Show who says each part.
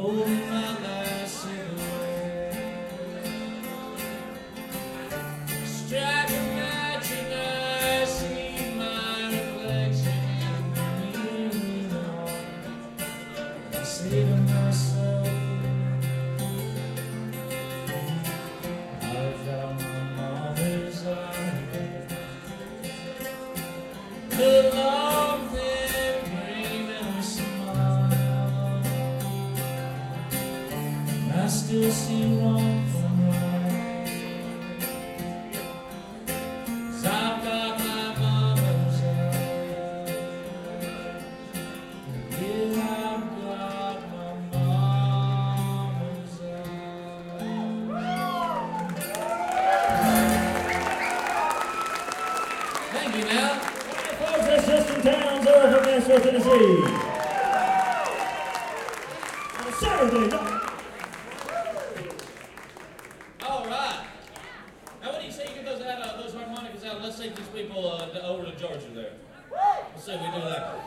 Speaker 1: holding my last cigarette, strike a match and I see my reflection in the mirror. I say to myself, I found my mama's eyes, the long thin grave and a smile. I still see wrong from right, 'cause I've got my mama's eyes. Yeah, I've got my mama's eyes. Thank you now.
Speaker 2: Folks, that's Justin Towns over from Nashville, Tennessee. On a Saturday night.
Speaker 1: All right. Now, what do you say you get those harmonicas out? Let's take these people over to Georgia there. Let's see if we do that.